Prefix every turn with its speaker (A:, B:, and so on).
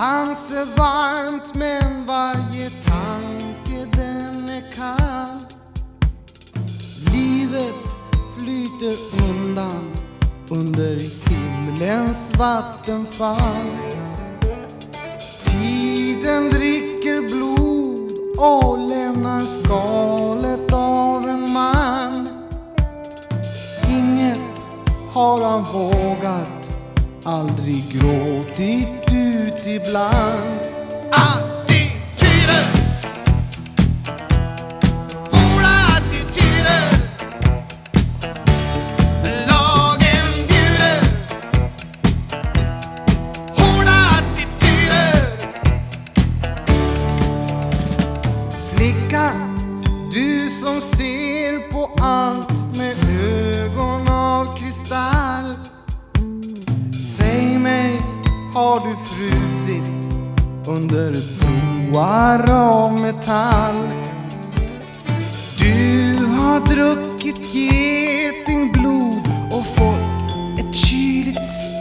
A: anser varmt, men varje tanke den är kall. Livet flyter undan under himlens vattenfall. Tiden dricker blod och lämnar skalet av en man. Inget har han vågat, aldrig gråtit ut ibland. Attityder, våra attityder, lagen bjuder. Hårda attityder. Flicka, du som ser på allt med ögon av kristall. Säg mig, har du frusit under broar av metall? Du har druckit getingblod och fått ett kyligt